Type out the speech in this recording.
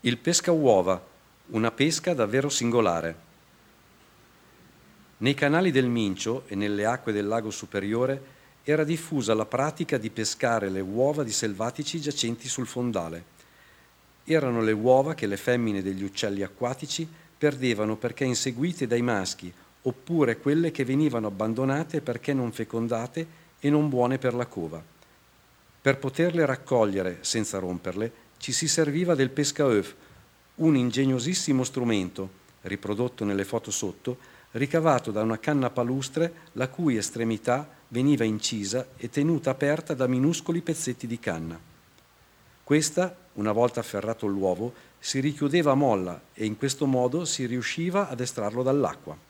Il pescauova, una pesca davvero singolare. Nei canali del Mincio e nelle acque del lago superiore era diffusa la pratica di pescare le uova di selvatici giacenti sul fondale. Erano le uova che le femmine degli uccelli acquatici perdevano perché inseguite dai maschi, oppure quelle che venivano abbandonate perché non fecondate e non buone per la cova. Per poterle raccogliere senza romperle ci si serviva del pescaœuf, un ingegnosissimo strumento, riprodotto nelle foto sotto, ricavato da una canna palustre la cui estremità veniva incisa e tenuta aperta da minuscoli pezzetti di canna. Questa, una volta afferrato l'uovo, si richiudeva a molla e in questo modo si riusciva ad estrarlo dall'acqua.